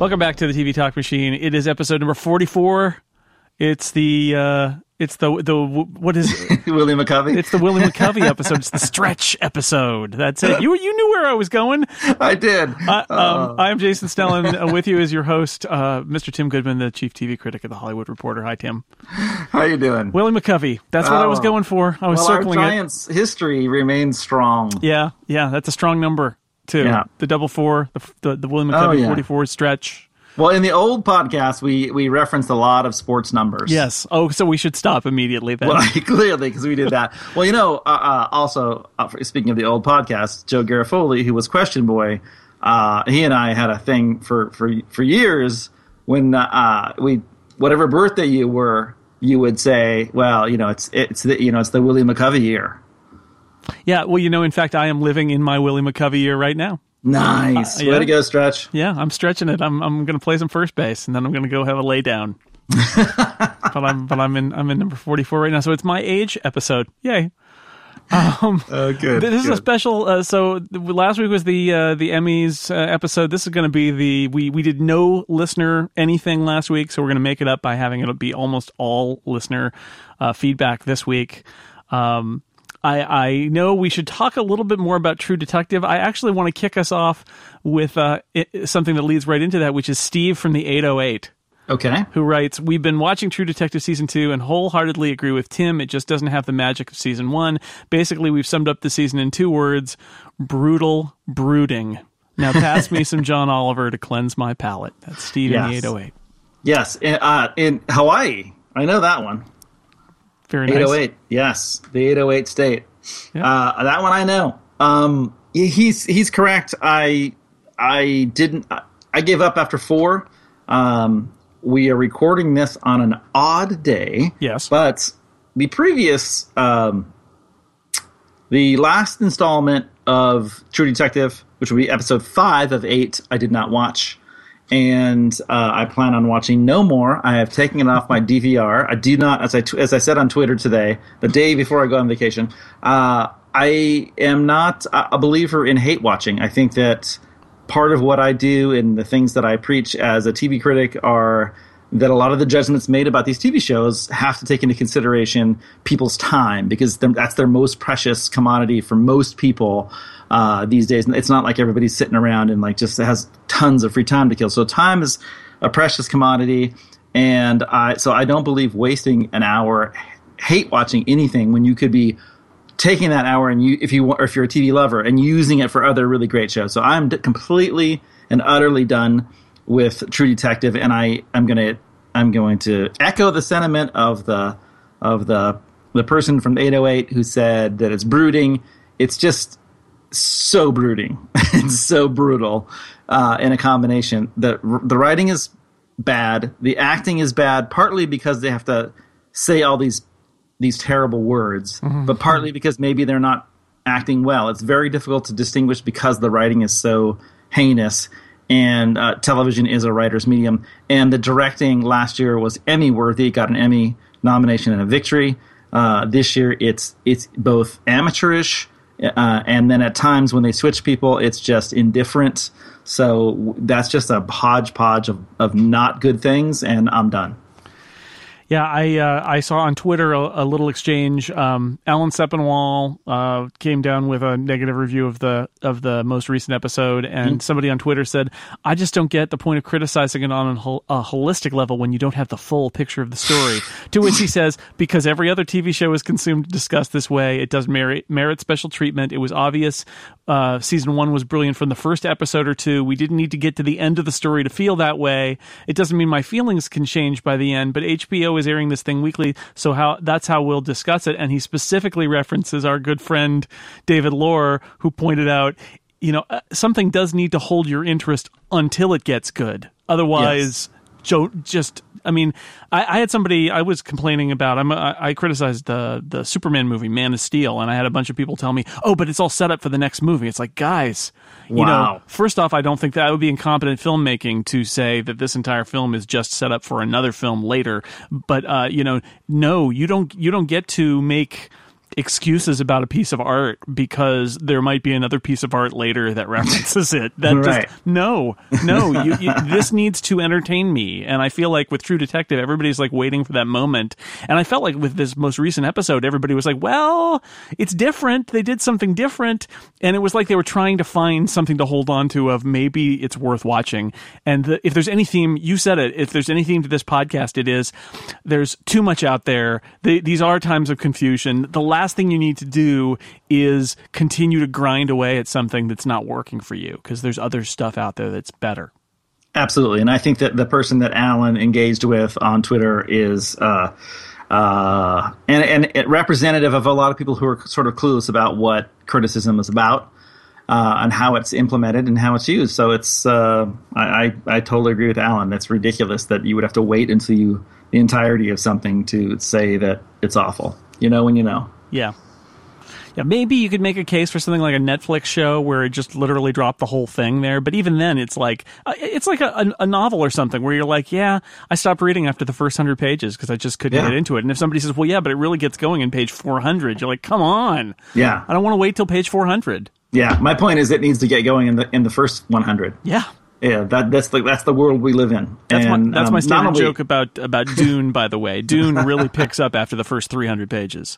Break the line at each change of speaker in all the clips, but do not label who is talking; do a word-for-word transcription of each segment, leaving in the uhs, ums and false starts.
Welcome back to the T V Talk Machine. It is episode number forty-four. It's the uh, it's the the what is it?
Willie McCovey.
It's the Willie McCovey episode. It's the stretch episode. That's it. You you knew where I was going.
I did.
Uh, um, I'm Jason Stellan. Uh, with you as your host, uh, Mister Tim Goodman, the chief T V critic of the Hollywood Reporter. Hi, Tim.
How you doing?
Willie McCovey. That's what oh. I was going for. I was
well,
circling
our Giants'
it.
history remains strong.
Yeah, yeah. That's a strong number too.
Yeah.
The double four, the the, the Willie McCovey oh, yeah. forty-four stretch.
Well, in the old podcast, we, we referenced a lot of sports numbers.
Yes. Oh, so we should stop immediately then.
Well, clearly, because we did that. Well, you know, uh, uh, also, uh, speaking of the old podcast, Joe Garofoli, who was Question Boy, uh, he and I had a thing for, for, for years when uh, we, whatever birthday you were, you would say, well, you know, it's it's the, you know, it's the Willie McCovey year.
Yeah. Well, you know, in fact, I am living in my Willie McCovey year right now.
Nice. Uh, yeah. Way to go, Stretch.
Yeah, I'm stretching it. I'm I'm going to play some first base, and then I'm going to go have a lay down. but I'm but I'm in I'm in number forty-four right now, so it's my age episode. Yay! Um,
oh, good.
This is
good.
a special. Uh, so last week was the uh, the Emmys uh, episode. This is going to be the we we did no listener anything last week, so we're going to make it up by having it be almost all listener uh, feedback this week. Um, I, I know we should talk a little bit more about True Detective. I actually want to kick us off with uh, it, something that leads right into that, which is Steve from the eight oh eight.
Okay.
Who writes, we've been watching True Detective Season two and wholeheartedly agree with Tim. It just doesn't have the magic of Season one. Basically, we've summed up the season in two words, brutal brooding. Now pass me some John Oliver to cleanse my palate. That's Steve yes. in the eight oh eight.
Yes, in, uh, in Hawaii. I know that one.
Very nice.
eight oh eight, yes, the eight oh eight state.
Yeah.
Uh, that one I know. Um, he's he's correct. I I didn't. I gave up after four. Um, we are recording this on an odd day.
Yes,
but the previous, um, the last installment of True Detective, which will be episode five of eight, I did not watch. And uh, I plan on watching no more. I have taken it off my D V R. I do not, as I t- as I said on Twitter today, the day before I go on vacation, uh, I am not a believer in hate watching. I think that part of what I do and the things that I preach as a T V critic are that a lot of the judgments made about these T V shows have to take into consideration people's time, because that's their most precious commodity for most people uh, these days. It's not like everybody's sitting around and like just has tons of free time to kill. So time is a precious commodity, and I so I don't believe wasting an hour hate watching anything when you could be taking that hour and you if you or if you're a T V lover and using it for other really great shows. So I'm d- completely and utterly done with True Detective, and I I'm gonna I'm going to echo the sentiment of the of the the person from eight oh eight who said that it's brooding. It's just so brooding. It's so brutal uh, in a combination. The the writing is bad. The acting is bad, partly because they have to say all these these terrible words, mm-hmm. but partly because maybe they're not acting well. It's very difficult to distinguish because the writing is so heinous. And uh, television is a writer's medium. And the directing last year was Emmy-worthy. Got an Emmy nomination and a victory. Uh, this year, it's it's both amateurish, uh, and then at times when they switch people, it's just indifferent. So that's just a hodgepodge of, of not good things, and I'm done.
Yeah, I uh, I saw on Twitter a, a little exchange. Um, Alan Sepinwall uh, came down with a negative review of the of the most recent episode, and mm-hmm. somebody on Twitter said, "I just don't get the point of criticizing it on a, hol- a holistic level when you don't have the full picture of the story." To which he says, "Because every other T V show is consumed and discussed this way, it does merit merit special treatment. It was obvious. Uh, season one was brilliant from the first episode or two. We didn't need to get to the end of the story to feel that way. It doesn't mean my feelings can change by the end, but H B O is airing this thing weekly, so how that's how we'll discuss it." And he specifically references our good friend David Lohr, who pointed out, you know, something does need to hold your interest until it gets good. Otherwise, jo- just, I mean, I, I had somebody I was complaining about. I'm, I, I criticized the the Superman movie, Man of Steel, and I had a bunch of people tell me, "Oh, but it's all set up for the next movie." It's like, guys, you
wow.
know, first off, I don't think that would be incompetent filmmaking to say that this entire film is just set up for another film later. But uh, you know, no, you don't. You don't get to make excuses about a piece of art because there might be another piece of art later that references it. That
right.
just, no, no, you, you, this needs to entertain me. And I feel like with True Detective, everybody's like waiting for that moment. And I felt like with this most recent episode, everybody was like, well, it's different. They did something different. And it was like they were trying to find something to hold on to of maybe it's worth watching. And the, if there's any theme, you said it, if there's any theme to this podcast, it is there's too much out there. They, these are times of confusion. The last last thing you need to do is continue to grind away at something that's not working for you because there's other stuff out there that's better.
Absolutely. And I think that the person that Alan engaged with on Twitter is uh, uh, and, and representative of a lot of people who are sort of clueless about what criticism is about uh, and how it's implemented and how it's used. So it's uh, I, I, I totally agree with Alan. That's ridiculous that you would have to wait until you the entirety of something to say that it's awful. You know when you know.
Yeah. Yeah, maybe you could make a case for something like a Netflix show where it just literally dropped the whole thing there. But even then, it's like it's like a, a novel or something where you're like, yeah, I stopped reading after the first hundred pages because I just couldn't yeah. get into it. And if somebody says, well, yeah, but it really gets going in page four hundred, you're like, come on.
Yeah.
I don't want to wait till page four hundred.
Yeah, my point is it needs to get going in the in the first one hundred.
Yeah.
Yeah, that, that's the that's the world we live in.
That's
and,
my, that's
um,
my standard
only,
joke about, about Dune, by the way. Dune really picks up after the first three hundred pages.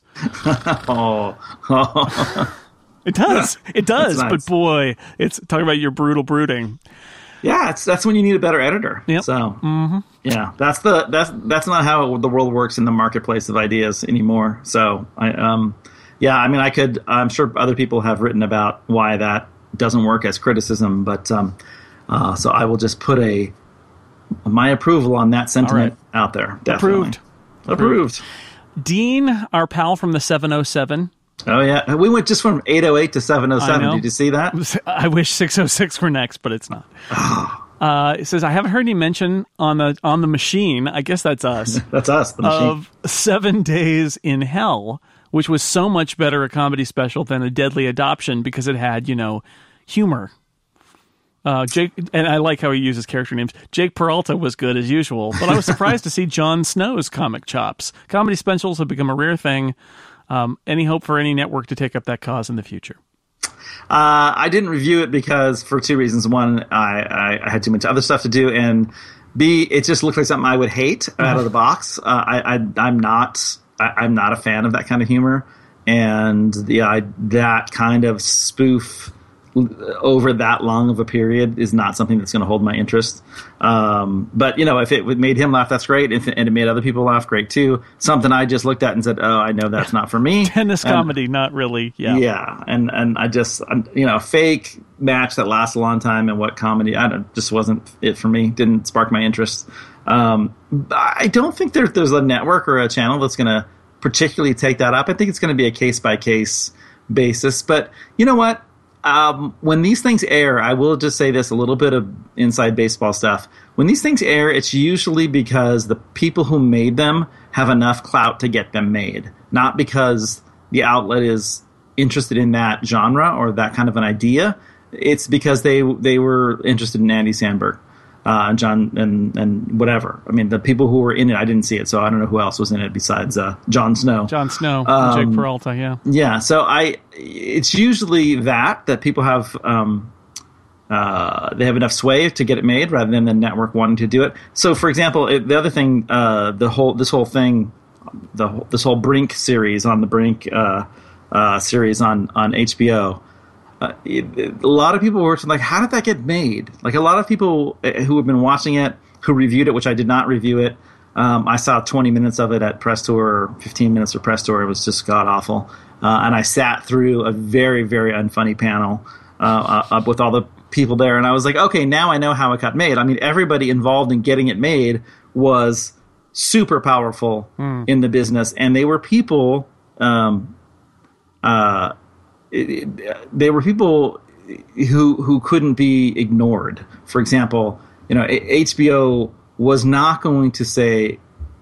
oh. oh.
It does. It does.
Nice.
But boy, it's talking about your brutal brooding.
Yeah, it's that's when you need a better editor.
Yep.
So
mm-hmm.
yeah, that's the that's that's not how the world works in the marketplace of ideas anymore. So I um yeah, I mean I could I'm sure other people have written about why that doesn't work as criticism, but um Uh, so I will just put a my approval on that sentiment right. out there. Definitely.
Approved.
Approved.
Dean, our pal from the seven oh seven.
Oh, yeah. We went just from eight oh eight to seven oh seven. Did you see that?
I wish six oh six were next, but it's not. uh, it says, I haven't heard any mention on the on the machine. I guess that's us.
That's us, the machine.
Of Seven Days in Hell, which was so much better a comedy special than A Deadly Adoption because it had, you know, humor. Uh, Jake, and I like how he uses character names. Jake Peralta was good as usual, but I was surprised to see Jon Snow's comic chops. Comedy specials have become a rare thing. Um, any hope for any network to take up that cause in the future?
Uh, I didn't review it because for two reasons. One, I, I, I had too much other stuff to do, and B, it just looked like something I would hate out of the box. Uh, I, I, I'm not, I, I'm not a fan of that kind of humor, and the I, that kind of spoof over that long of a period is not something that's going to hold my interest. Um, but, you know, if it made him laugh, that's great. If it, and it made other people laugh, great too. Something I just looked at and said, oh, I know that's not for me.
Tennis
and,
comedy, not really. Yeah.
Yeah. And, and I just, you know, a fake match that lasts a long time and what comedy, I don't, just wasn't it for me. Didn't spark my interest. Um, I don't think there, there's a network or a channel that's going to particularly take that up. I think it's going to be a case by case basis, but you know what? Um, when these things air, I will just say this, a little bit of inside baseball stuff. When these things air, it's usually because the people who made them have enough clout to get them made, not because the outlet is interested in that genre or that kind of an idea. It's because they they were interested in Andy Samberg, uh, and John and and whatever. I mean, the people who were in it, I didn't see it, so I don't know who else was in it besides uh, Jon Snow.
Jon Snow,
um,
Jake Peralta, yeah,
yeah. So I, it's usually that that people have um, uh, they have enough sway to get it made, rather than the network wanting to do it. So, for example, it, the other thing, uh, the whole this whole thing, the this whole Brink series on the Brink uh, uh, series on on H B O. Uh, it, it, a lot of people were like, how did that get made? Like a lot of people who have been watching it, who reviewed it, which I did not review it. Um, I saw twenty minutes of it at Press Tour, or fifteen minutes of Press Tour. It was just god awful. Uh, and I sat through a very, very unfunny panel uh, uh, with all the people there. And I was like, okay, now I know how it got made. I mean, everybody involved in getting it made was super powerful mm. in the business. And they were people, um, uh, It, it, they were people who who couldn't be ignored. For example, you know, H B O was not going to say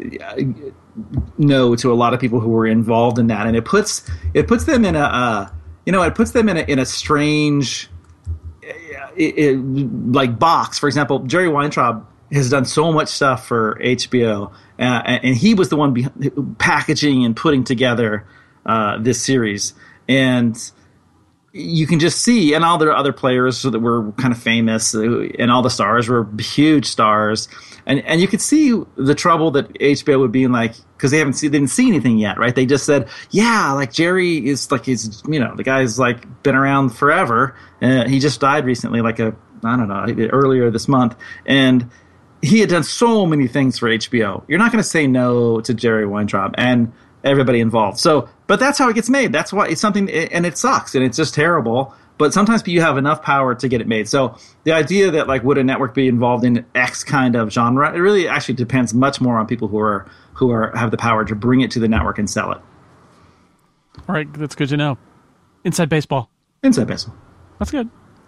no to a lot of people who were involved in that, and it puts it puts them in a uh, you know it puts them in a in a strange it, it, like box. For example, Jerry Weintraub has done so much stuff for H B O, uh, and he was the one be- packaging and putting together uh, this series, and you can just see, and all the other players that were kind of famous, and all the stars were huge stars, and and you could see the trouble that H B O would be in, like, because they haven't seen, they didn't see anything yet, right? They just said, yeah, like Jerry is like, he's, you know, the guy's like been around forever. Uh, he just died recently, like a I don't know, earlier this month, and he had done so many things for H B O. You're not going to say no to Jerry Weintraub and everybody involved. So, but that's how it gets made. That's why it's something, and it sucks, and it's just terrible. But sometimes you have enough power to get it made. So the idea that, like, would a network be involved in X kind of genre? It really actually depends much more on people who are who are have the power to bring it to the network and sell it.
All right, that's good to know. Inside baseball.
Inside baseball.
That's good.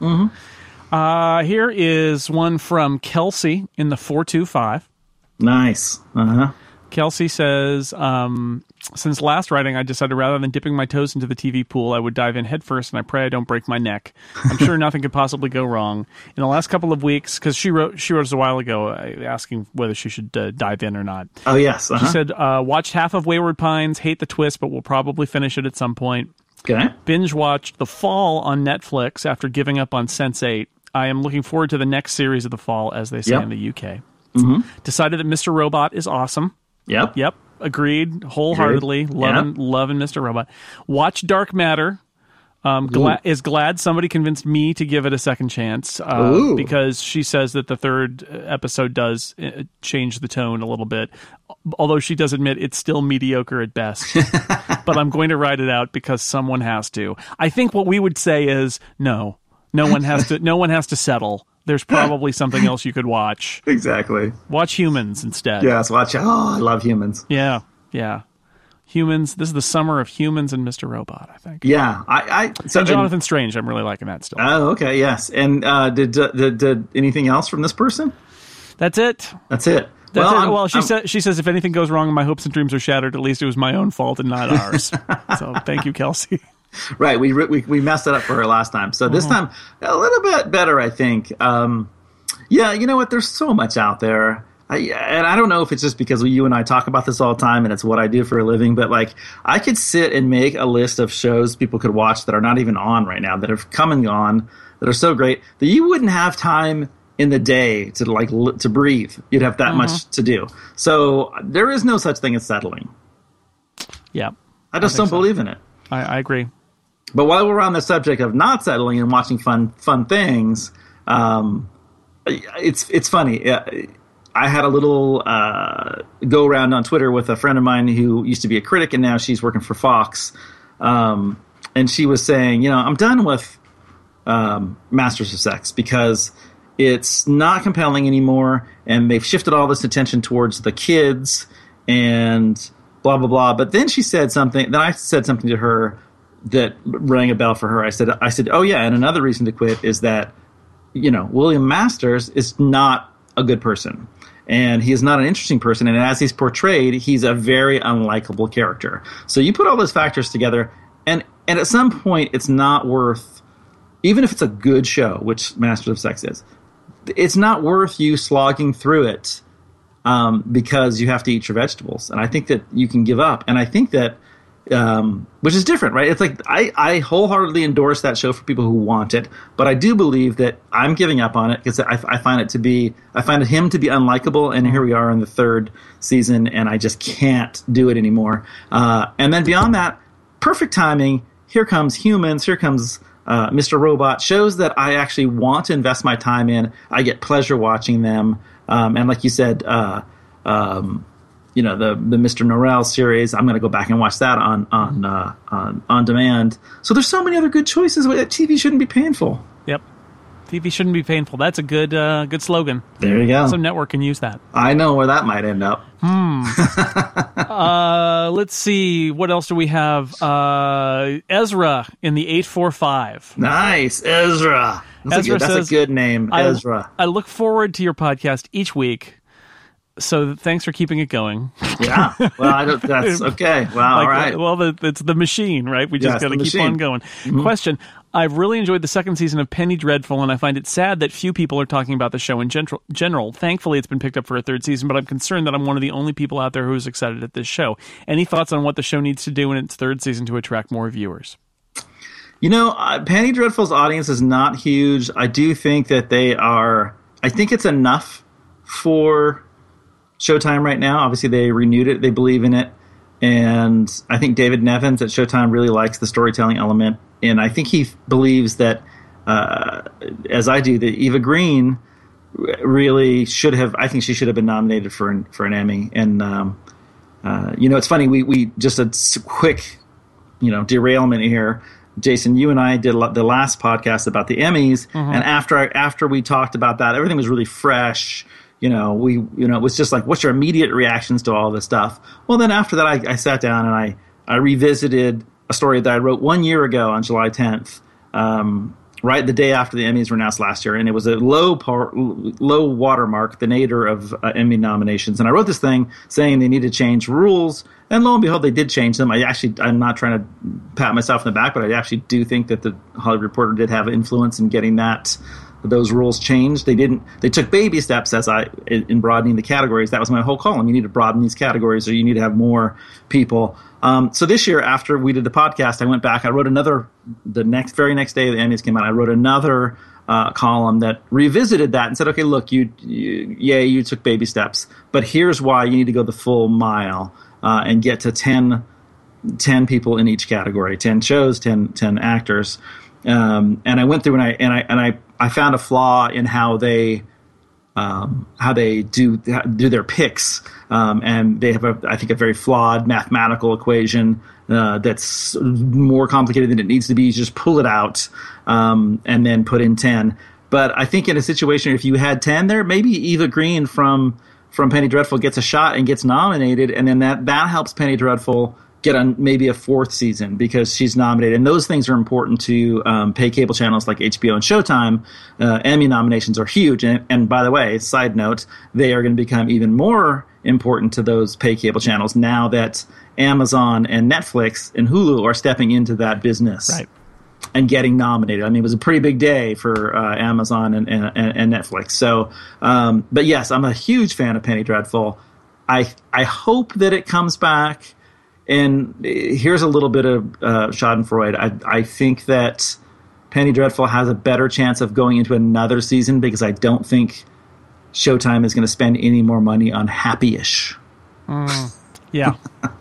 Mm-hmm.
Uh, here is one from Kelsey in the four two five.
Nice. Uh-huh.
Kelsey says, um, since last writing, I decided rather than dipping my toes into the T V pool, I would dive in head first, and I pray I don't break my neck. I'm sure nothing could possibly go wrong. In the last couple of weeks, because she wrote she wrote us a while ago uh, asking whether she should uh, dive in or not.
Oh, yes. Uh-huh.
She said, uh, watched half of Wayward Pines, hate the twist, but will probably finish it at some point.
Okay.
Binge watched The Fall on Netflix after giving up on Sense eight. I am looking forward to the next series of The Fall, as they say
yep.
in the U K.
Mm-hmm.
Decided that Mister Robot is awesome.
Yep.
Yep. Agreed. Wholeheartedly.
Agreed.
Loving,
Yep.
loving Mister Robot. Watch Dark Matter. Um, gla- is glad somebody convinced me to give it a second chance uh, because she says that the third episode does uh, change the tone a little bit. Although she does admit it's still mediocre at best. But I'm going to write it out because someone has to. I think what we would say is no. No one has to. No one has to settle. There's probably something else you could watch.
Exactly.
Watch Humans instead.
Yes, watch. Oh, I love Humans.
Yeah, yeah. Humans. This is the summer of Humans and Mister Robot, I think.
Yeah, I. I so,
and Jonathan and, Strange. I'm really liking that still.
Oh, okay, yes. And uh, did, did did anything else from this person?
That's it.
That's it.
That's
well,
it.
I'm,
well, she
I'm,
says she says if anything goes wrong and my hopes and dreams are shattered, at least it was my own fault and not ours. So thank you, Kelsey.
Right, we we we messed it up for her last time, so this uh-huh. time a little bit better, I think. Um, yeah, you know what? There's so much out there, I, and I don't know if it's just because you and I talk about this all the time, and it's what I do for a living. But like, I could sit and make a list of shows people could watch that are not even on right now, that have come and gone, that are so great that you wouldn't have time in the day to like li- to breathe. You'd have that uh-huh. much to do. So there is no such thing as settling.
Yeah,
I just I don't so. believe in it.
I, I agree.
But while we're on the subject of not settling and watching fun fun things, um, it's it's funny. I had a little uh, go around on Twitter with a friend of mine who used to be a critic, and now she's working for Fox. Um, and she was saying, you know, I'm done with um, Masters of Sex because it's not compelling anymore, and they've shifted all this attention towards the kids and blah blah blah. But then she said something. Then I said something to her that rang a bell for her. I said, I said, oh yeah, and another reason to quit is that, you know, William Masters is not a good person, and he is not an interesting person, and as he's portrayed, he's a very unlikable character. So you put all those factors together, and and at some point, it's not worth, even if it's a good show, which Masters of Sex is, it's not worth you slogging through it um, because you have to eat your vegetables. And I think that you can give up, and I think that. Um, which is different, right? It's like I, I wholeheartedly endorse that show for people who want it, but I do believe that I'm giving up on it because I, I find it to be, I find him to be unlikable, and here we are in the third season, and I just can't do it anymore. Uh, and then beyond that, perfect timing. Here comes Humans. Here comes uh, Mister Robot. Shows that I actually want to invest my time in. I get pleasure watching them, um, and like you said. Uh, um, You know, the the Mister Norrell series. I'm going to go back and watch that on on, uh, on on demand. So there's so many other good choices. T V shouldn't be painful.
Yep, T V shouldn't be painful. That's a good uh, good slogan.
There you go.
Some network can use that.
I know where that might end up.
Hmm. uh, let's see. What else do we have? Uh, Ezra in the eight four five.
Nice, Ezra. That's,
Ezra
a, good, that's
says,
a good name,
I,
Ezra.
I look forward to your podcast each week. So thanks for keeping it going.
Yeah. Well, I don't, that's okay. Well,
like,
all right.
Well, the, it's the machine, right? We just
yes,
got to keep
machine.
on going. Mm-hmm. Question. I've really enjoyed the second season of Penny Dreadful, and I find it sad that few people are talking about the show in general. general. Thankfully, it's been picked up for a third season, but I'm concerned that I'm one of the only people out there who's excited at this show. Any thoughts on what the show needs to do in its third season to attract more viewers?
You know, uh, Penny Dreadful's audience is not huge. I do think that they are... I think it's enough for Showtime right now. Obviously, they renewed it. They believe in it. And I think David Nevins at Showtime really likes the storytelling element. And I think he f- believes that, uh, as I do, that Eva Green really should have... I think she should have been nominated for an, for an Emmy. And, um, uh, you know, it's funny. We, we just a quick, you know, derailment here. Jason, you and I did the last podcast about the Emmys, mm-hmm. and after I, after we talked about that, everything was really fresh. You know, we you know it was just like, what's your immediate reactions to all this stuff? Well, then after that, I, I sat down and I I revisited a story that I wrote one year ago on July tenth, um, right the day after the Emmys were announced last year, and it was a low par, low watermark, the nadir of uh, Emmy nominations. And I wrote this thing saying they need to change rules. And lo and behold, they did change them. I actually, I'm not trying to pat myself in the back, but I actually do think that the Hollywood Reporter did have influence in getting that those rules changed. They didn't. They took baby steps as I in broadening the categories. That was my whole column. You need to broaden these categories, or you need to have more people. Um, so this year, after we did the podcast, I went back. I wrote another. The next, very next day the Emmys came out, I wrote another uh, column that revisited that and said, okay, look, you, you, yeah, you took baby steps, but here's why you need to go the full mile. Uh, and get to ten, ten people in each category, ten shows, ten, ten actors. Um, and I went through and I and I and I, I found a flaw in how they um, how they do do their picks. Um, and they have a I think a very flawed mathematical equation uh, that's more complicated than it needs to be. You just pull it out um, and then put in ten. But I think in a situation, if you had ten there, maybe Eva Green from from Penny Dreadful gets a shot and gets nominated, and then that, that helps Penny Dreadful get on maybe a fourth season because she's nominated. And those things are important to um, pay cable channels like H B O and Showtime. Uh, Emmy nominations are huge. And, and by the way, side note, they are going to become even more important to those pay cable channels now that Amazon and Netflix and Hulu are stepping into that business.
Right.
And getting nominated. I mean, it was a pretty big day for uh, Amazon and, and, and Netflix. So, um, but yes, I'm a huge fan of Penny Dreadful. I I hope that it comes back. And here's a little bit of uh, Schadenfreude. I I think that Penny Dreadful has a better chance of going into another season because I don't think Showtime is going to spend any more money on Happy-ish.
Mm, yeah.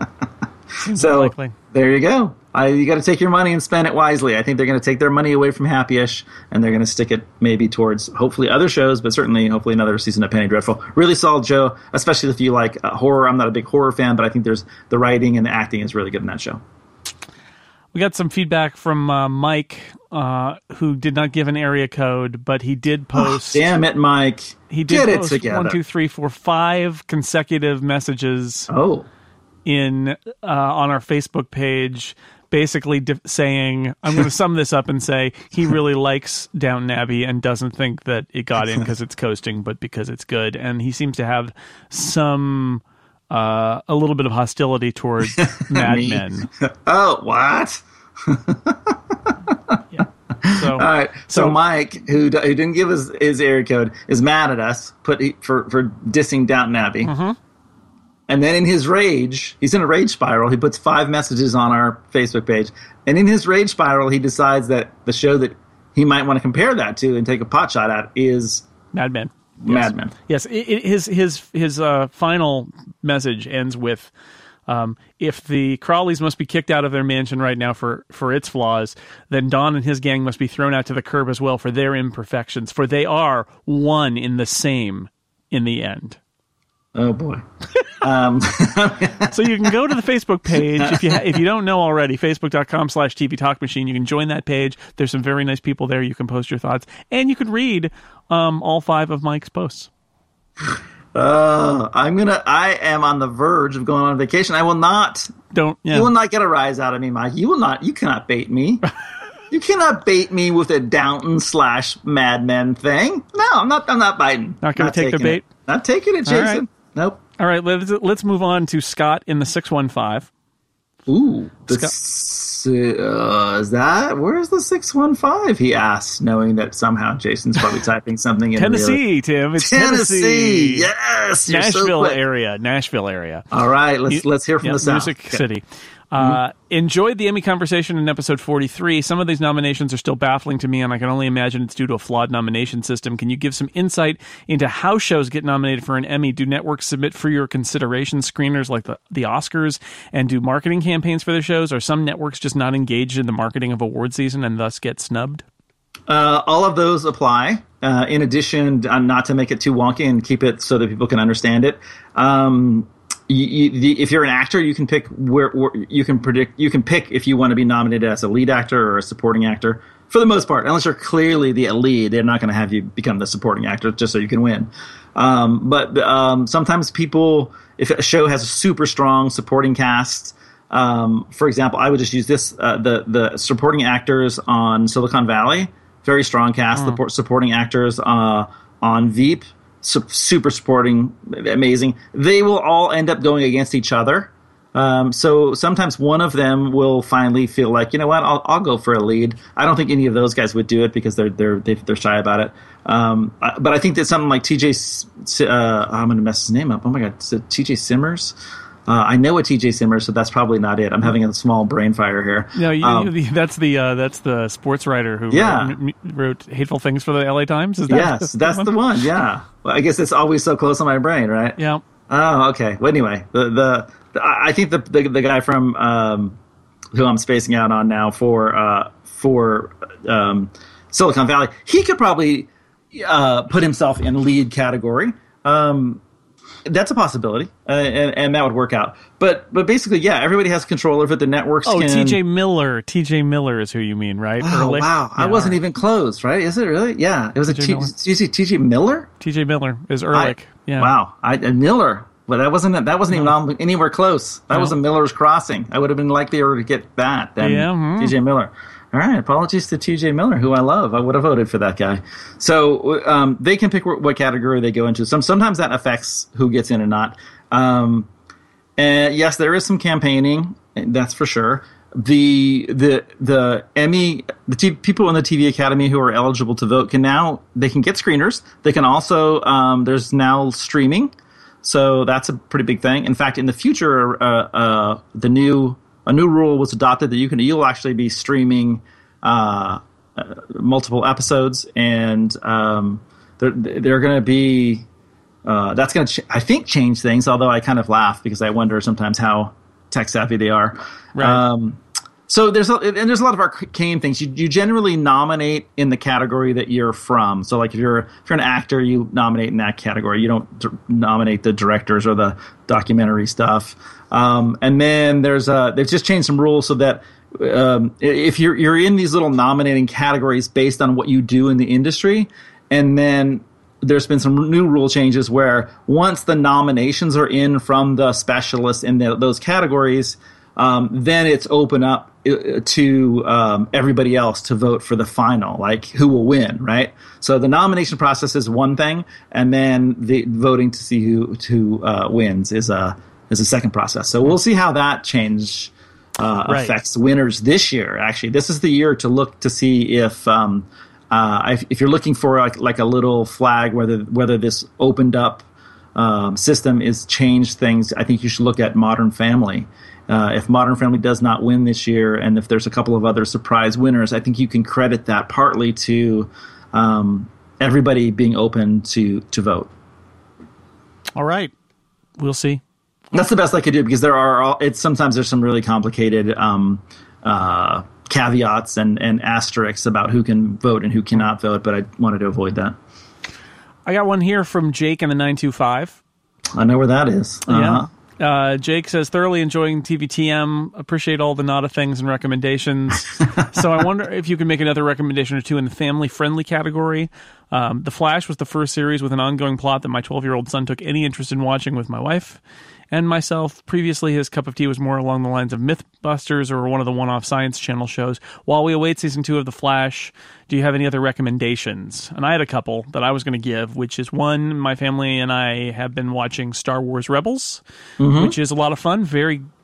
So
unlikely.
There you go. I, you got to take your money and spend it wisely. I think they're going to take their money away from Happy-ish, and they're going to stick it maybe towards hopefully other shows, but certainly hopefully another season of Penny Dreadful. Really solid show, especially if you like uh, horror. I'm not a big horror fan, but I think there's the writing and the acting is really good in that show.
We got some feedback from uh, Mike, uh, who did not give an area code, but he did post.
Oh, damn it, Mike!
He did
Get
post
it together.
one, two, three, four, five consecutive messages.
Oh.
in uh, on our Facebook page. Basically di- saying, I'm going to sum this up and say he really likes Downton Abbey and doesn't think that it got in because it's coasting, but because it's good. And he seems to have some, uh, a little bit of hostility toward Mad Men.
Oh, what?
Yeah. So,
all right. So, so Mike, who, who didn't give his, his area code, is mad at us put for, for dissing Downton Abbey.
Mm-hmm.
And then in his rage, he's in a rage spiral. He puts five messages on our Facebook page. And in his rage spiral, he decides that the show that he might want to compare that to and take a pot shot at is
Mad Men.
Mad
yes.
Men.
Yes. It, it, his his his uh, final message ends with, um, if the Crawleys must be kicked out of their mansion right now for, for its flaws, then Don and his gang must be thrown out to the curb as well for their imperfections, for they are one in the same in the end.
Oh boy! um,
so you can go to the Facebook page if you ha- if you don't know already, facebook dot com slash T V Talk Machine. You can join that page. There's some very nice people there. You can post your thoughts, and you could read um, all five of Mike's posts.
Uh, I'm gonna. I am on the verge of going on vacation. I will not.
Don't. Yeah.
You will not get a rise out of me, Mike. You will not. You cannot bait me. You cannot bait me with a Downton slash Mad Men thing. No, I'm not. I'm not biting.
Not going to take the bait.
It. Not taking it, Jason. Nope.
All right, let's let's move on to Scott in the six one five.
Ooh, this, uh, is that where's the six one five? He asks, knowing that somehow Jason's probably typing something in
Tennessee, Tim. It's
Tennessee.
Tennessee.
Yes, you're
Nashville
so
area. Nashville area.
All right, let's let's hear from
yeah,
the South.
Music okay. City. Uh, mm-hmm. Enjoyed the Emmy conversation in episode forty-three. Some of these nominations are still baffling to me, and I can only imagine it's due to a flawed nomination system. Can you give some insight into how shows get nominated for an Emmy? Do networks submit for your consideration screeners like the, the Oscars and do marketing campaigns for their shows? Are some networks just not engaged in the marketing of award season and thus get snubbed?
Uh, all of those apply. Uh, in addition, uh, not to make it too wonky and keep it so that people can understand it, um, You, you, the, if you're an actor, you can pick where, where you can predict. You can pick if you want to be nominated as a lead actor or a supporting actor. For the most part, unless you're clearly the lead, they're not going to have you become the supporting actor just so you can win. Um, but um, sometimes people, if a show has a super strong supporting cast, um, for example, I would just use this: uh, the the supporting actors on Silicon Valley, very strong cast. Mm. The supporting actors uh, on Veep. Super supporting, amazing. They will all end up going against each other. Um, so sometimes one of them will finally feel like, you know what, I'll, I'll go for a lead. I don't think any of those guys would do it because they're they're they're shy about it. Um, but I think that something like T J, uh, I'm going to mess his name up. Oh my God, T J Simmers. Uh, I know a T J Simmers, so that's probably not it. I'm having a small brain fire here.
No, you, um, you, that's the uh, that's the sports writer who
yeah.
wrote, wrote Hateful Things for the L A Times. Is that
yes,
the
that's
one?
the one. Yeah, well, I guess it's always so close on my brain, right?
Yeah.
Oh, okay. Well, anyway, the the, the I think the, the the guy from um, who I'm spacing out on now for uh, for um, Silicon Valley, he could probably uh, put himself in lead category. Um, That's a possibility, uh, and, and that would work out. But but basically, yeah, everybody has control over it. The networks
Oh,
can...
T J Miller. T J Miller is who you mean, right?
Oh,
Ehrlich?
wow. Yeah, I wasn't even close, right? Is it really? Yeah. It was a T J T J Miller?
T J Miller is Ehrlich.
I,
yeah.
Wow. I, uh, Miller. But that wasn't that wasn't no. even anywhere close. That no. was a Miller's Crossing. I would have been likelier to get that than
yeah, mm-hmm.
T J Miller. All right, apologies to T J Miller, who I love. I would have voted for that guy. So um, they can pick what category they go into. Some sometimes that affects who gets in or not. Um, and yes, there is some campaigning. That's for sure. The the the Emmy the t- people in the T V Academy who are eligible to vote can now they can get screeners. They can also um, there's now streaming, so that's a pretty big thing. In fact, in the future, uh, uh, the new a new rule was adopted that you can you'll actually be streaming uh, uh, multiple episodes, and um, they're they're going to be uh, that's going to ch- I think change things. Although I kind of laugh because I wonder sometimes how tech savvy they are.
Right.
Um, so there's a, and there's a lot of arcane things. You you generally nominate in the category that you're from. So like if you're if you're an actor, you nominate in that category. You don't d- nominate the directors or the documentary stuff. Um, and then there's a they've just changed some rules so that um, if you're you're in these little nominating categories based on what you do in the industry, and then there's been some new rule changes where once the nominations are in from the specialists in the, those categories, um, then it's open up to um, everybody else to vote for the final, like who will win, right? So the nomination process is one thing, and then the voting to see who who uh, wins is a is a second process. So we'll see how that change uh, right. affects winners this year. Actually, this is the year to look to see if. Um, Uh, if, if you're looking for like, like a little flag, whether whether this opened up um, system is changed things, I think you should look at Modern Family. Uh, if Modern Family does not win this year, and if there's a couple of other surprise winners, I think you can credit that partly to um, everybody being open to to vote.
All right, we'll see.
That's the best I could do because there are all, it's sometimes there's some really complicated. Um, uh, caveats and, and asterisks about who can vote and who cannot vote, but I wanted to avoid that.
I got one here from Jake in the nine two five.
I know where that is. Uh-huh.
Yeah. Uh, Jake says, thoroughly enjoying T V T M. Appreciate all the Nada things and recommendations. So I wonder if you can make another recommendation or two in the family-friendly category. Um, The Flash was the first series with an ongoing plot that my twelve-year-old son took any interest in watching with my wife and myself. Previously, his cup of tea was more along the lines of Mythbusters or one of the one-off Science Channel shows. While we await season two of The Flash, do you have any other recommendations? And I had a couple that I was going to give, which is one, my family and I have been watching Star Wars Rebels, mm-hmm. which is a lot of fun. Very,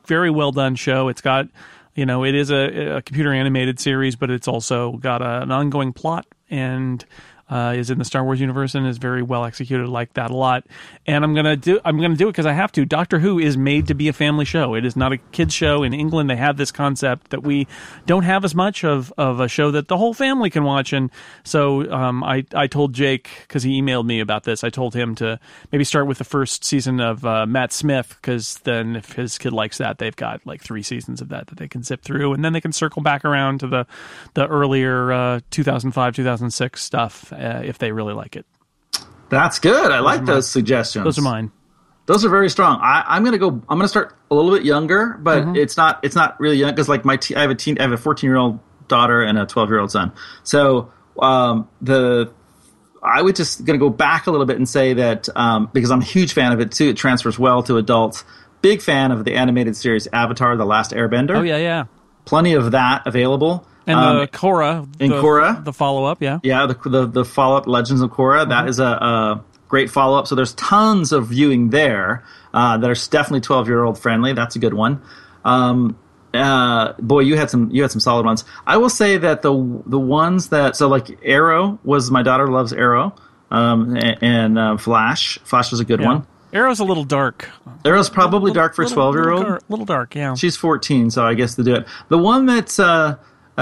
very well done show. It's got, you know, it is a, a computer animated series, but it's also got a, an ongoing plot and uh, is in the Star Wars universe and is very well executed. Like that a lot. And I'm gonna do I'm gonna do it because I have to. Doctor Who is made to be a family show. It is not a kids show. In England, they have this concept that we don't have as much of of a show that the whole family can watch. And so um, I I told Jake, because he emailed me about this, I told him to maybe start with the first season of uh, Matt Smith, because then if his kid likes that, they've got like three seasons of that that they can zip through, and then they can circle back around to the the earlier uh, two thousand five, two thousand six stuff uh, if they really like it.
That's good. I
Those
like
are
those
mine.
suggestions.
Those are mine.
Those are very strong. I, I'm gonna go. I'm gonna start a little bit younger, but
Mm-hmm.
it's not. It's not really young because like my te- I have a teen. I have a fourteen year old daughter and a twelve year old son. So um, the I would just gonna go back a little bit and say that um, because I'm a huge fan of it too. It transfers well to adults. Big fan of the animated series Avatar: The Last Airbender.
Oh yeah, yeah.
Plenty of that available.
And
Um,
the Korra,
in
the,
Korra?
the follow up, yeah.
Yeah, the the, the follow up Legends of Korra. That is a, a great follow up. So there's tons of viewing there uh, that are definitely twelve year old friendly. That's a good one. Um, uh, boy, you had some you had some solid ones. I will say that the the ones that so like Arrow was my daughter loves Arrow, um, and, and uh, Flash. Flash was a good
Yeah.
one.
Arrow's a little dark.
Arrow's probably
Little-
dark for a
little-
twelve year
little
old.
dar- Little dark, yeah.
She's fourteen, so I guess to do it. The one that's uh,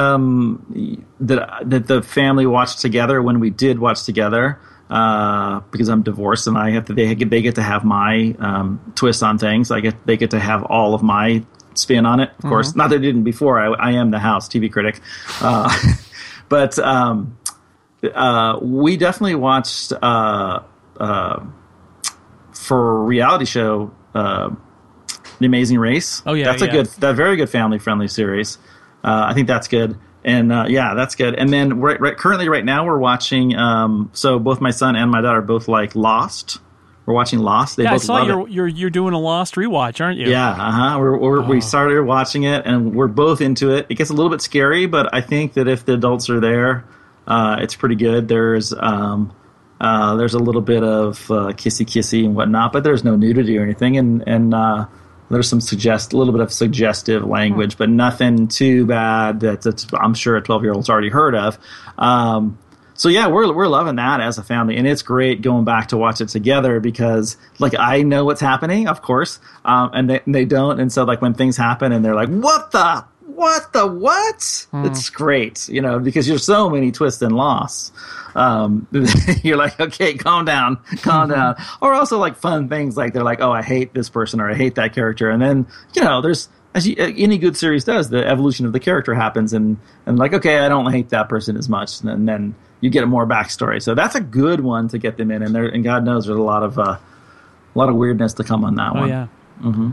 um, that that the family watched together when we did watch together, uh, because I'm divorced and I have to they get they get to have my um, twist on things. I get they get to have all of my spin on it. Of course, not that they didn't before. I, I am the house T V critic, uh, but um, uh, we definitely watched uh, uh, for a reality show. Uh, The Amazing Race.
Oh, yeah,
that's a
yeah.
good, that very good family friendly series. Uh, I think that's good, and uh, yeah, that's good. And then right, right, currently, right now, we're watching. Um, so both my son and my daughter both like Lost. We're watching Lost. They
Yeah, I
both
saw
love
you're,
it.
you're you're doing a Lost rewatch, aren't you?
Yeah, uh huh. We're, we're, We started watching it, and we're both into it. It gets a little bit scary, but I think that if the adults are there, uh, it's pretty good. There's um, uh, there's a little bit of uh, kissy kissy and whatnot, but there's no nudity or anything, and and uh, there's some suggest a little bit of suggestive language, but nothing too bad that that's, I'm sure a twelve year old's already heard of. Um, so yeah, we're we're loving that as a family, and it's great going back to watch it together because like I know what's happening, of course, um, and they and they don't, and so like when things happen and they're like, what the what the what? It's great, you know, because there's so many twists and loss. Um, you're like, okay, calm down, calm down. Or also like fun things like they're like, oh, I hate this person or I hate that character, and then you know, there's as you, any good series does, the evolution of the character happens, and and like, okay, I don't hate that person as much, and then, then you get a more backstory. So that's a good one to get them in, and there, and God knows there's a lot of uh, a lot of weirdness to come on that
Oh
one.
yeah. Mm-hmm.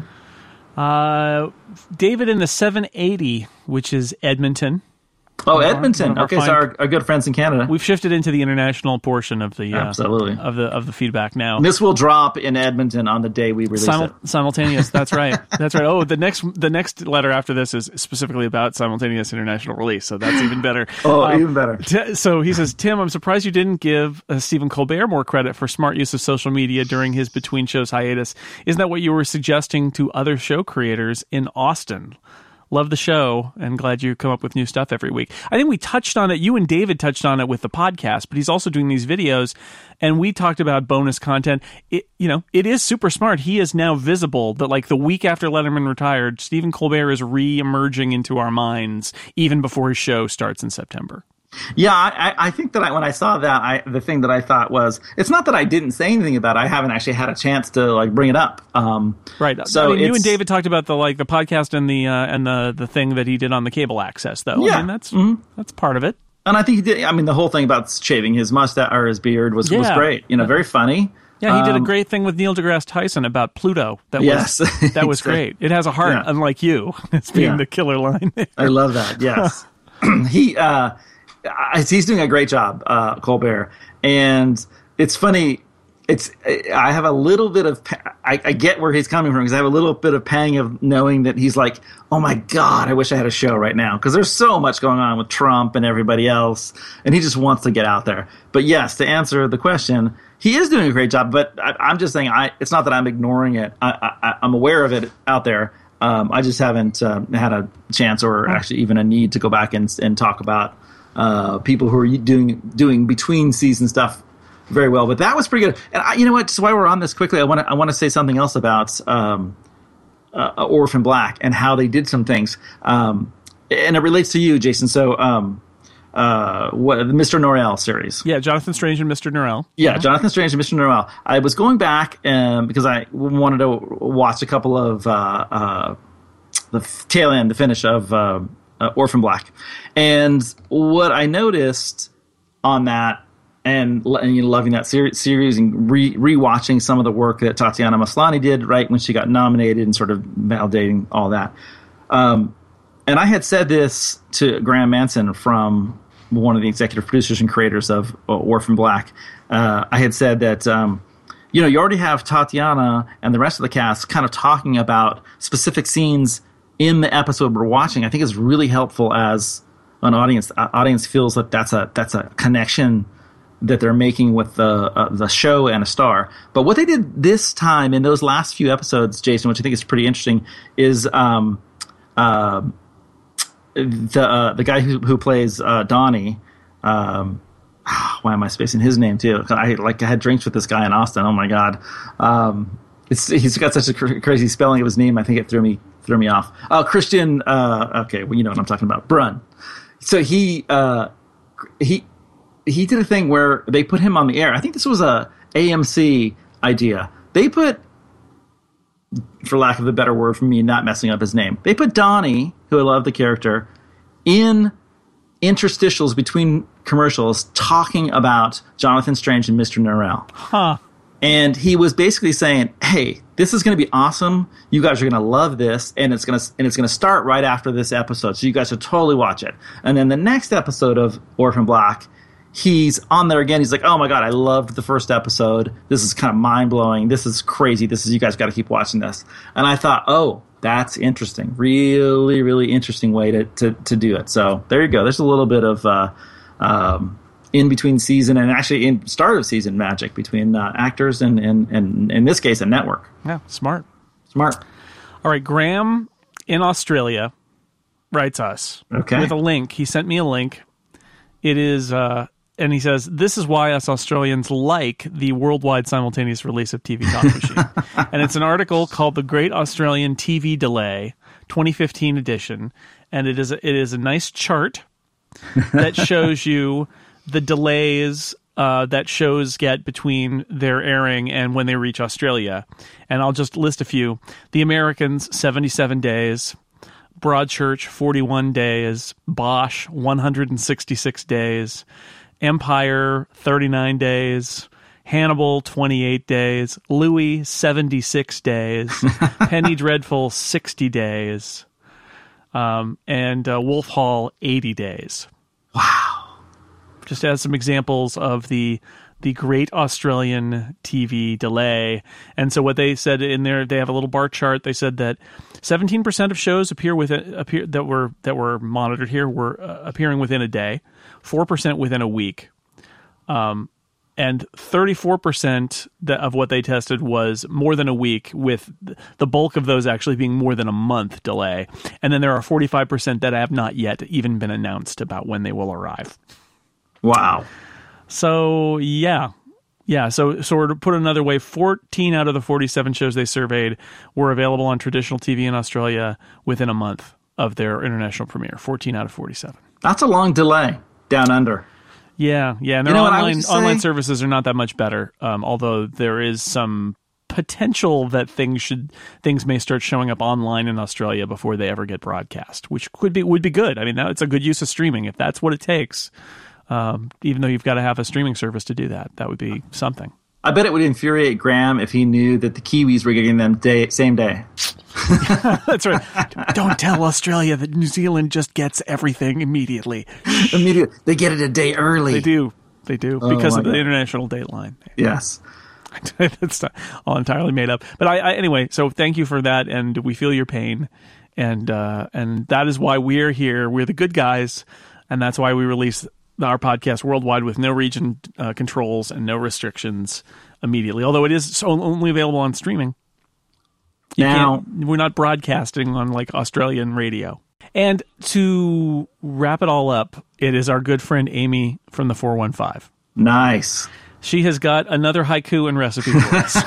Uh, David in the seven eighty, which is Edmonton.
Oh,
One of our-
Edmonton.
one of our
Okay, so
fine-
our, our good friends in Canada.
We've shifted into the international portion of the uh,
Absolutely.
of the of the feedback now.
This will drop in Edmonton on the day we release
Simul-
it.
simultaneous. That's right. That's right. Oh, the next the next letter after this is specifically about simultaneous international release. So that's even better.
Oh,
Um,
even better.
T- so he says, Tim, I'm surprised you didn't give uh, Stephen Colbert more credit for smart use of social media during his between shows hiatus. Isn't that what you were suggesting to other show creators in Austin? Love the show and glad you come up with new stuff every week. I think we touched on it. You and David touched on it with the podcast, but he's also doing these videos, and we talked about bonus content. It, you know, it is super smart. He is now visible that like the week after Letterman retired, Stephen Colbert is re-emerging into our minds even before his show starts in September.
Yeah, I, I think that I, when I saw that, I, the thing that I thought was, it's not that I didn't say anything about it. I haven't actually had a chance to like bring it up. Um,
Right.
So
I mean, you
it's-
and David talked about the like the podcast and the uh, and the the thing that he did on the cable access, though.
Yeah.
I mean, that's that's part of it.
And I think he did. I mean, the whole thing about shaving his mustache or his beard was, was
Yeah.
great. You know, very funny.
Yeah, he did a
Um,
great thing with Neil deGrasse Tyson about Pluto. That
Yes.
was that was great. It has a heart,
Yeah.
unlike you. It's being
Yeah.
the killer line.
I love that. Yes, he uh, I- he's doing a great job, uh, Colbert. And it's funny. It's I have a little bit of I, I get where he's coming from because I have a little bit of pang of knowing that he's like, oh my God, I wish I had a show right now because there's so much going on with Trump and everybody else, and he just wants to get out there. But yes, to answer the question, he is doing a great job. But I, I'm just saying, I it's not that I'm ignoring it. I, I, I'm aware of it out there. Um, I just haven't uh, had a chance or actually even a need to go back and and talk about uh, people who are doing doing between season stuff very well. But that was pretty good. And I, you know what? Just while we're on this quickly, I want to I want to say something else about um, uh, Orphan Black and how they did some things. Um, and it relates to you, Jason. So. Um, Uh, what the Mister Norrell series?
Yeah, Jonathan Strange and Mister Norrell.
Yeah,
uh-huh.
Jonathan Strange and Mister Norrell. I was going back um, because I wanted to watch a couple of uh, uh, the tail end, the finish of uh, uh, Orphan Black, and what I noticed on that, and, and you know, loving that ser- series and re- rewatching some of the work that Tatiana Maslany did right when she got nominated and sort of validating all that. Um, and I had said this to Graham Manson from one of the executive producers and creators of uh, Orphan Black. Uh, I had said that, um, you know, you already have Tatiana and the rest of the cast kind of talking about specific scenes in the episode we're watching. I think it's really helpful as an audience. Uh, audience feels that that's a that's a connection that they're making with the uh, the show and a star. But what they did this time in those last few episodes, Jason, which I think is pretty interesting, is um, uh, the uh, the guy who who plays uh, Donnie. Um, why am I spacing his name too? I like I had drinks with this guy in Austin. Oh my god, um, it's he's got such a cr- crazy spelling of his name. I think it threw me threw me off. Oh, Christian. Uh, okay, well you know what I'm talking about. Brun. So he uh, he he did a thing where they put him on the air. I think this was a A M C idea. They put, for lack of a better word for me not messing up his name, they put Donnie, who I love the character, in interstitials between commercials talking about Jonathan Strange and Mister Norrell.
Huh.
And he was basically saying, hey, this is going to be awesome. You guys are going to love this. And it's going to and it's going to start right after this episode. So you guys should totally watch it. And then the next episode of Orphan Black, he's on there again. He's like, oh my God, I loved the first episode. This is kind of mind blowing. This is crazy. This is, you guys got to keep watching this. And I thought, oh, that's interesting. Really, really interesting way to, to, to do it. So there you go. There's a little bit of uh, um, in between season and actually in start of season magic between uh, actors and, and, and in this case, a network.
Yeah, smart.
Smart.
All right, Graham in Australia writes us
okay.
with a link. He sent me a link. It is... Uh, And he says, this is why us Australians like the worldwide simultaneous release of T V Talk Machine. And it's an article called The Great Australian T V Delay, twenty fifteen edition. And it is a, it is a nice chart that shows you the delays uh, that shows get between their airing and when they reach Australia. And I'll just list a few. The Americans, seventy-seven days. Broadchurch, forty-one days. Bosch, one hundred sixty-six days. Empire, thirty-nine days. Hannibal, twenty-eight days. Louis, seventy-six days. Penny Dreadful, sixty days. Um, and uh, Wolf Hall, eighty days.
Wow.
Just as some examples of the the Great Australian T V delay. And so what they said in there, they have a little bar chart. They said that seventeen percent of shows appear within appear that were that were monitored here were uh, appearing within a day, four percent within a week, um, and thirty-four percent of what they tested was more than a week, with the bulk of those actually being more than a month delay. And then there are forty-five percent that have not yet even been announced about when they will arrive.
Wow.
So, yeah. Yeah, so, so to put it another way, fourteen out of the forty-seven shows they surveyed were available on traditional T V in Australia within a month of their international premiere. fourteen out of forty-seven.
That's a long delay down under.
Yeah, yeah. And their
you know
online online services are not that much better, um, although there is some potential that things should things may start showing up online in Australia before they ever get broadcast, which could be would be good. I mean, that's a good use of streaming if that's what it takes. Um, even though you've got to have a streaming service to do that, that would be something.
I bet it would infuriate Graham if he knew that the Kiwis were getting them day, same day.
That's right. Don't tell Australia that New Zealand just gets everything immediately.
Immediately. They get it a day early.
They do. They do.
Oh,
because of the
God.
international date line.
Yes.
It's all entirely made up. But I, I anyway, so thank you for that, and we feel your pain. And, uh, and that is why we're here. We're the good guys, and that's why we release our podcast worldwide with no region uh, controls and no restrictions immediately, although it is only available on streaming. You
Now,
can't, we're not broadcasting on like Australian radio. And to wrap it all up, it is our good friend Amy from the four one five.
nice.
She has got another haiku and recipe for us.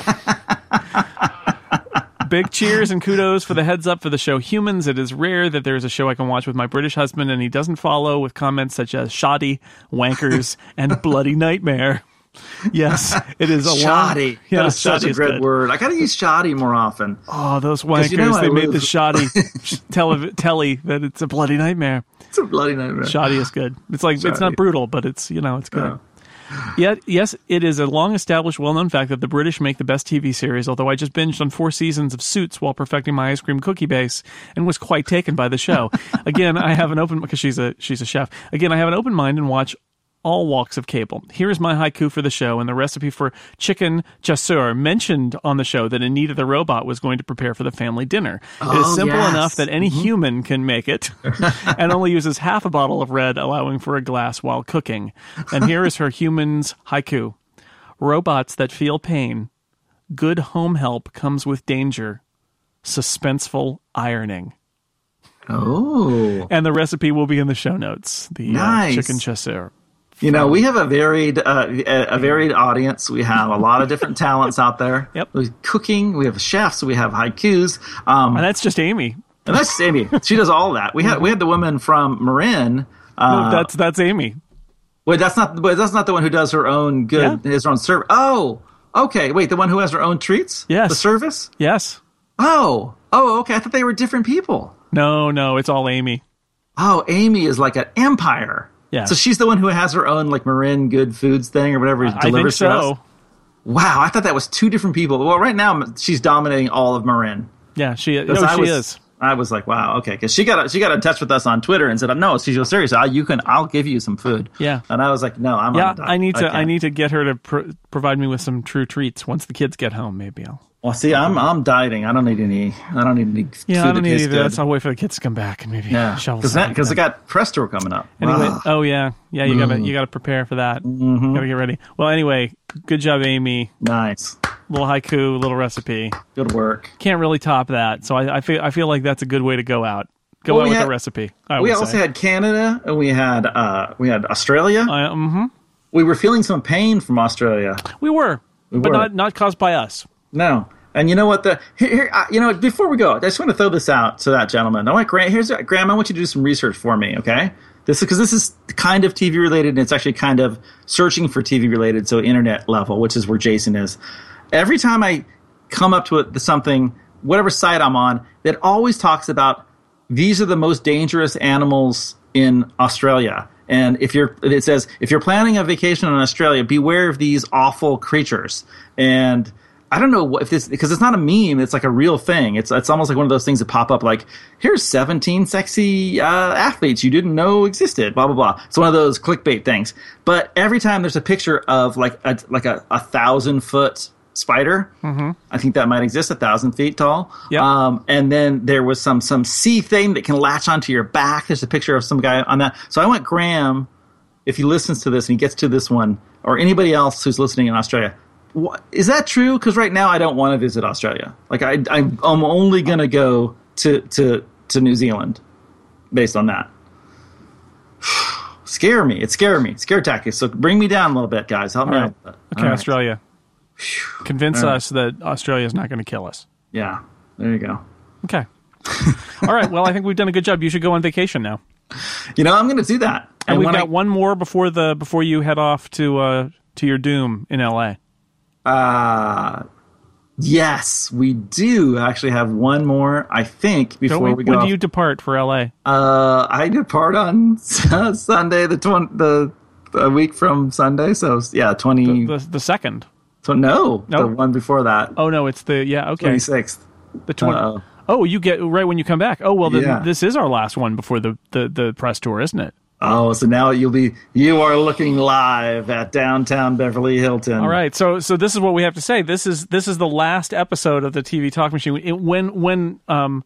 Big cheers and kudos for the heads up for the show Humans. It is rare that there is a show I can watch with my British husband and he doesn't follow with comments such as shoddy, wankers, and bloody nightmare. Yes, it is a
Shoddy.
Long, yeah,
that is such a great
good.
word. I got to use shoddy more often.
Oh, those wankers.
you know
they
I
made
live-
the shoddy tele- telly that it's a bloody nightmare.
It's a bloody nightmare.
Shoddy is good. It's like,
Shoddy.
it's not brutal, but it's, you know, it's good.
Oh.
Yet, yes, it is a long-established, well-known fact that the British make the best T V series, although I just binged on four seasons of Suits while perfecting my ice cream cookie base and was quite taken by the show. Again, I have an open, because she's a, she's a chef. Again, I have an open mind and watch all walks of cable. Here is my haiku for the show and the recipe for chicken chasseur mentioned on the show that Anita the robot was going to prepare for the family dinner.
Oh,
it is simple
yes.
enough that any mm-hmm. human can make it and only uses half a bottle of red, allowing for a glass while cooking. And here is her human's haiku. Robots that feel pain. Good home help comes with danger. Suspenseful ironing.
Oh.
And the recipe will be in the show notes. The
Nice.
uh, chicken chasseur.
You know, we have a varied, uh, a, a varied audience. We have a lot of different talents out there.
Yep.
We have cooking. We have chefs. We have haikus. Um,
And that's just Amy.
and that's Amy. She does all that. We had we had the woman from Marin. Uh,
No, that's that's Amy.
wait, that's not. Wait, that's not the one who does her own good.
Yeah.
His own service. Oh, okay. Wait, the one who has her own treats.
Yes.
The service.
Yes.
Oh, oh, okay. I thought they were different people.
No, no, it's all Amy.
Oh, Amy is like an empire.
Yeah.
So she's the one who has her own like Marin Good Foods thing or whatever.
I think
delivers to us.
so.
Wow, I thought that was two different people. Well, right now she's dominating all of Marin.
Yeah, she, no,
I
she
was,
is.
I was like, wow, okay, because she got she got in touch with us on Twitter and said, no, she's serious. I, you can, I'll give you some food.
Yeah.
And I was like, no, I'm
Yeah,
on a diet.
I need to. I,
can't.
need to get her to pr- provide me with some true treats once the kids get home. Maybe I'll.
Well, see, I'm I'm dieting. I don't need any. I don't need any.
Yeah,
food
I don't
that
need
tastes
either.
good.
That's I'll wait for the kids to come back and maybe
Yeah,
shovel
because
something.
because I got press tour coming up.
Anyway,
Wow.
oh yeah, yeah. You gotta you gotta prepare for that.
Mm-hmm.
Gotta get ready. Well, anyway, good job, Amy.
Nice,
Little haiku, little recipe.
good work.
Can't really top that. So I, I feel I feel like that's a good way to go out. Go
Well,
out
we
with
had-
a recipe. I
We
would
also
say.
had Canada and we had uh we had Australia.
Uh, mm-hmm.
We were feeling some pain from Australia.
We were,
We
but
were.
not not caused by us.
No. And you know what? The here, here uh, you know, before we go, I just want to throw this out to that gentleman. I want Graham. Here's Graham. I want you to do some research for me, okay? This is because this is kind of T V related, and it's actually kind of searching for T V related, so internet level, which is where Jason is. Every time I come up to it, something, whatever site I'm on, that always talks about these are the most dangerous animals in Australia. And if you're, it says, if you're planning a vacation in Australia, beware of these awful creatures. And I don't know what, if this, because it's not a meme, it's like a real thing. It's it's almost like one of those things that pop up like, here's seventeen sexy uh, athletes you didn't know existed, blah, blah, blah. It's one of those clickbait things. But every time there's a picture of like a, like a, a thousand foot spider, mm-hmm. I think that might exist, a thousand feet tall.
Yep.
Um, and then there was some some sea thing that can latch onto your back. There's a picture of some guy on that. So I want Graham, if he listens to this and he gets to this one, or anybody else who's listening in Australia, what, is that true? Because right now I don't want to visit Australia. Like I, I'm, I'm only going to go to to to New Zealand based on that. Scare me. It's scare me. Scare tactics. So bring me down a little bit, guys. Help me
All
out.
right.
with that.
Okay,
All right.
Australia. Convince
All right.
us that Australia is not going to kill us.
Yeah. There you go.
Okay. All right. Well, I think we've done a good job. You should go on vacation now.
You know, I'm going to do that.
And we've
when
got
I-
one more before the before you head off to uh, to your doom in L A.
Uh, yes, we do actually have one more, I think, before
Don't we,
we go.
when
off.
do you depart for L A?
Uh, I depart on Sunday, the twenty, the a week from Sunday. So yeah, twenty.
The, the second.
so no,
No.
the one before that,
Oh no, it's the yeah. Okay.
twenty sixth.
The twenty.
Uh-oh.
Oh, you get right when you come back. Oh well, then
Yeah.
this is our last one before the, the, the press tour, isn't it?
Oh, so now you'll be you are looking live at downtown Beverly Hilton.
All right, so so this is what we have to say. This is this is the last episode of the T V Talk Machine. It, when when um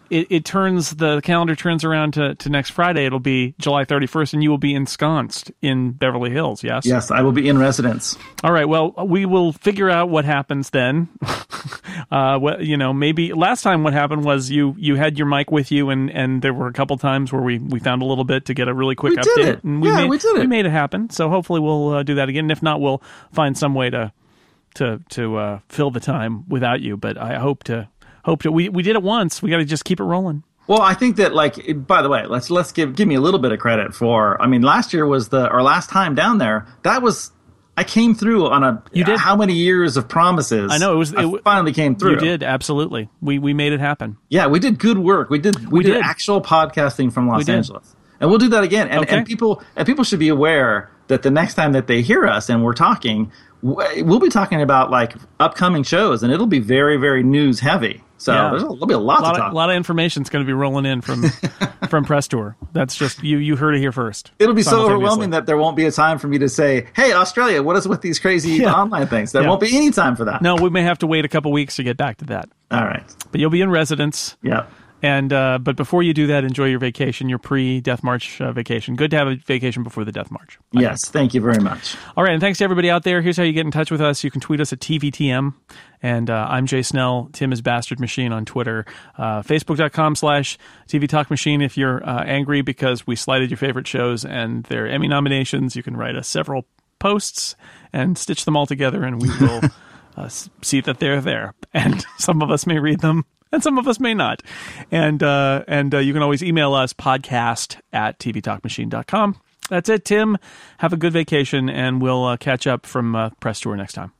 it, it turns the calendar turns around to, to next Friday. It'll be July thirty-first, and you will be ensconced in Beverly Hills. Yes.
Yes, I will be in residence.
All right. Well, we will figure out what happens then. uh, what, you know, maybe last time what happened was you you had your mic with you, and, and there were a couple times where we, we found a little bit to get a really quick
we
update.
Did it.
And we
yeah,
made,
we did it.
We made it happen. So hopefully we'll uh, do that again. And if not, we'll find some way to to to uh, fill the time without you. But I hope to hope to. We we did it once. We got to just keep it rolling.
Well, I think that, like, by the way, let's let's give give me a little bit of credit for. I mean, last year was the or last time down there. That was I came through on a.
You did.
How many years of promises?
I know it was.
I
It,
finally came through.
You did, absolutely. We we made it happen.
Yeah, we did good work. We did we,
We
did,
did.
actual podcasting from Los
We did.
Angeles, and we'll do that again. And,
Okay.
and people and people should be aware that the next time that they hear us and we're talking, w- we'll be talking about like upcoming shows, and it'll be very very news heavy. So
Yeah.
there's a, there'll be a lot,
A lot,
to
of,
talk.
lot of information is going to be rolling in from from Press Tour. That's just you. You heard it here first.
It'll be so
simultaneously.
overwhelming that there won't be a time for me to say, "Hey, Australia, what is with these crazy
Yeah.
online things?" There
Yeah.
won't be any time for that.
No, we may have to wait a couple weeks to get back to that.
All right.
But you'll be in residence.
Yeah.
And uh, but before you do that, enjoy your vacation, your pre-Death March uh, vacation. Good to have a vacation before the Death March. I
Yes. Thank you very much.
All right, and thanks to everybody out there. Here's how you get in touch with us. You can tweet us at T V T M, and uh, I'm Jay Snell. Tim is Bastard Machine on Twitter. Uh, Facebook.com slash TV Talk Machine if you're uh, angry because we slighted your favorite shows and their Emmy nominations. You can write us several posts and stitch them all together, and we will uh, see that they're there. And some of us may read them, and some of us may not. And uh, and uh, you can always email us, podcast at T V Talk Machine dot com. That's it, Tim. Have a good vacation, and we'll uh, catch up from uh, Press Tour next time.